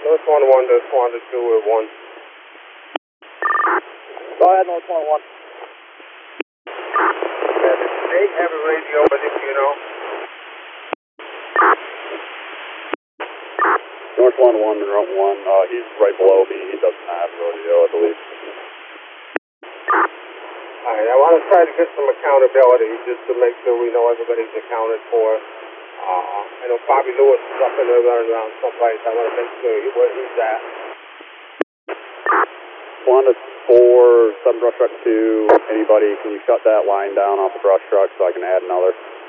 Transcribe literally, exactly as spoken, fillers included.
North one one to Swan to two at one. Go ahead, North one one. Yeah, they have a radio with it, you know. North one one to Route one, uh, he's right below me. He doesn't have rodeo, I believe. Alright, I want to try to get some accountability just to make sure we know everybody's accounted for. Uh, I know Bobby Lewis is up in there running around someplace. I want to make sure he, where he's at. Swan to four, seven brush truck two, anybody, can you shut that line down off the brush truck so I can add another?